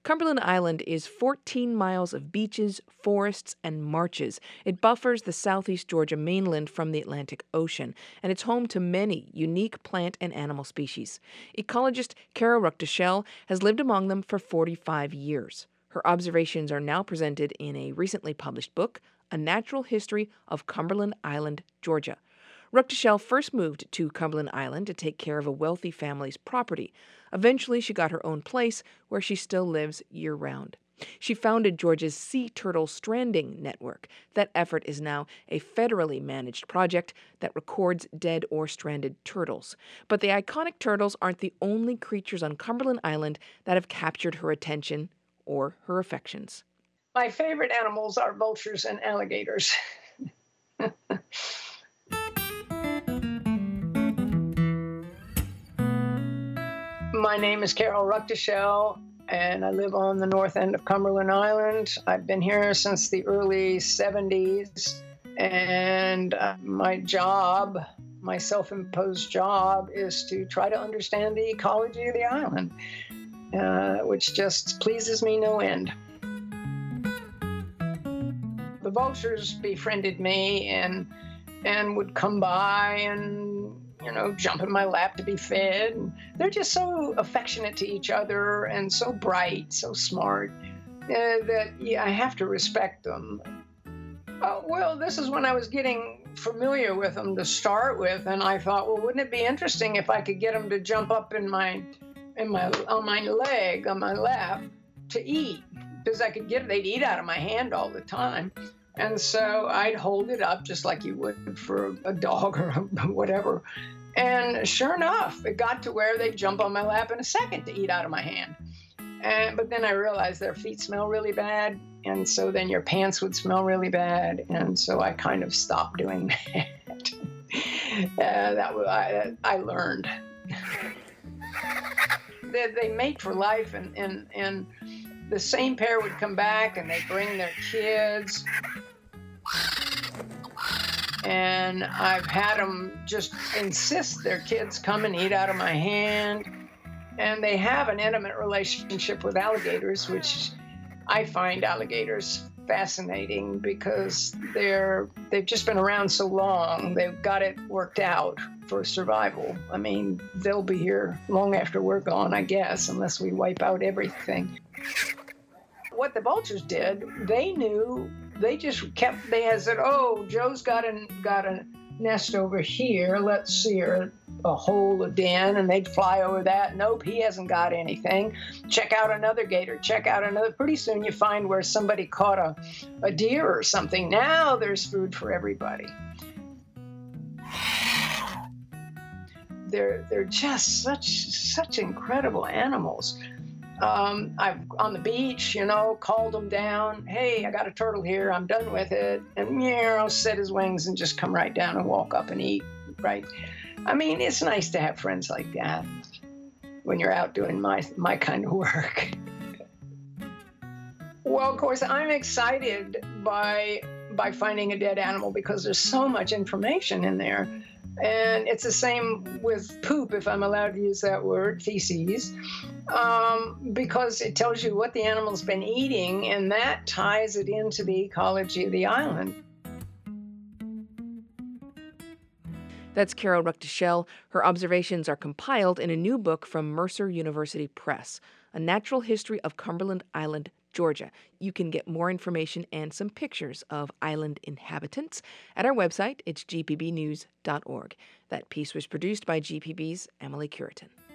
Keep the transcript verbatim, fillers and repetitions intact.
Cumberland Island is fourteen miles of beaches, forests, and marshes. It buffers the southeast Georgia mainland from the Atlantic Ocean, and it's home to many unique plant and animal species. Ecologist Carol Ruckteschell has lived among them for forty-five years. Her observations are now presented in a recently published book, A Natural History of Cumberland Island, Georgia. Ruckteschell first moved to Cumberland Island to take care of a wealthy family's property. Eventually, she got her own place, where she still lives year-round. She founded Georgia's Sea Turtle Stranding Network. That effort is now a federally managed project that records dead or stranded turtles. But the iconic turtles aren't the only creatures on Cumberland Island that have captured her attention or her affections. My favorite animals are vultures and alligators. My name is Carol Ruckteschell, and I live on the north end of Cumberland Island. I've been here since the early seventies, and uh, my job, my self-imposed job, is to try to understand the ecology of the island, uh, which just pleases me no end. The vultures befriended me and and would come by and, you know, jump in my lap to be fed. And they're just so affectionate to each other and so bright, so smart, uh, that yeah, I have to respect them. Uh, well, this is when I was getting familiar with them to start with, and I thought, well, wouldn't it be interesting if I could get them to jump up in my, in my, on my leg, on my lap, to eat, because I could get, they'd eat out of my hand all the time. And so I'd hold it up just like you would for a dog or whatever. And sure enough, it got to where they'd jump on my lap in a second to eat out of my hand. And, but then I realized their feet smell really bad. And so then your pants would smell really bad. And so I kind of stopped doing that. uh, that was, I, I learned. they, they mate for life, and, and, and the same pair would come back and they'd bring their kids. And I've had them just insist their kids come and eat out of my hand. And they have an intimate relationship with alligators, which I find alligators fascinating because they're, they've just been around so long. They've got it worked out for survival. I mean, they'll be here long after we're gone, I guess, unless we wipe out everything. What the vultures did, they knew, they just kept, they had said, oh, Joe's got a, got a nest over here, let's see her, a hole, a den, and they'd fly over that. Nope, he hasn't got anything. Check out another gator, check out another. Pretty soon you find where somebody caught a, a deer or something. Now there's food for everybody. They're, they're just such, such incredible animals. Um, I've, on the beach, you know, called him down. Hey, I got a turtle here. I'm done with it. And, you know, set his wings and just come right down and walk up and eat, right? I mean, it's nice to have friends like that when you're out doing my, my kind of work. Well, of course, I'm excited by, by finding a dead animal because there's so much information in there. And it's the same with poop, if I'm allowed to use that word, feces, um, because it tells you what the animal's been eating, and that ties it into the ecology of the island. That's Carol Ruckteschell. Her observations are compiled in a new book from Mercer University Press, A Natural History of Cumberland Island, Georgia. You can get more information and some pictures of island inhabitants at our website. It's g p b news dot org. That piece was produced by G P B's Emily Curitan.